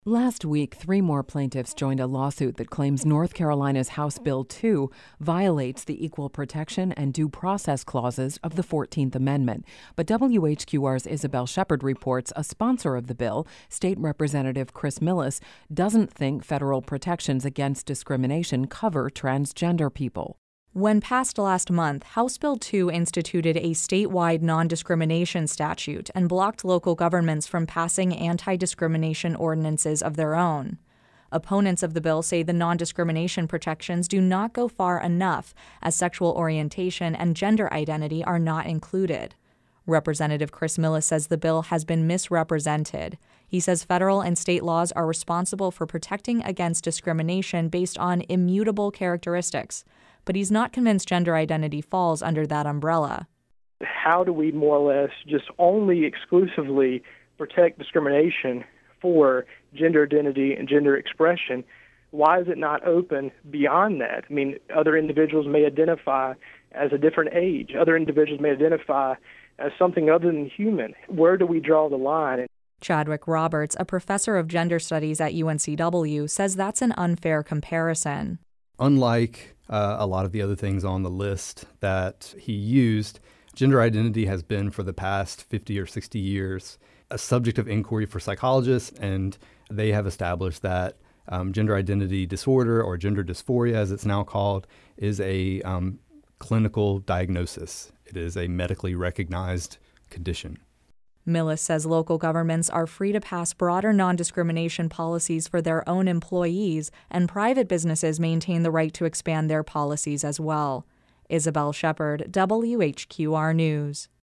Last week, 3 more plaintiffs joined a lawsuit that claims North Carolina's House Bill 2 violates the equal protection and due process clauses of the 14th Amendment. But WHQR's Isabel Shepard reports a sponsor of the bill, State Representative Chris Millis, doesn't think federal protections against discrimination cover transgender people. When passed last month, House Bill 2 instituted a statewide non-discrimination statute and blocked local governments from passing anti-discrimination ordinances of their own. Opponents of the bill say the non-discrimination protections do not go far enough, as sexual orientation and gender identity are not included. Representative Chris Millis says the bill has been misrepresented. He says federal and state laws are responsible for protecting against discrimination based on immutable characteristics, but he's not convinced gender identity falls under that umbrella. How do we more or less just only exclusively protect discrimination for gender identity and gender expression? Why is it not open beyond that? I mean, other individuals may identify as a different age. Other individuals may identify as something other than human. Where do we draw the line? Chadwick Roberts, a professor of gender studies at UNCW, says that's an unfair comparison. Unlike a lot of the other things on the list that he used, gender identity has been for the past 50 or 60 years a subject of inquiry for psychologists, and they have established that gender identity disorder, or gender dysphoria as it's now called, is a clinical diagnosis. It is a medically recognized condition. Millis says local governments are free to pass broader non-discrimination policies for their own employees, and private businesses maintain the right to expand their policies as well. Isabel Shepard, WHQR News.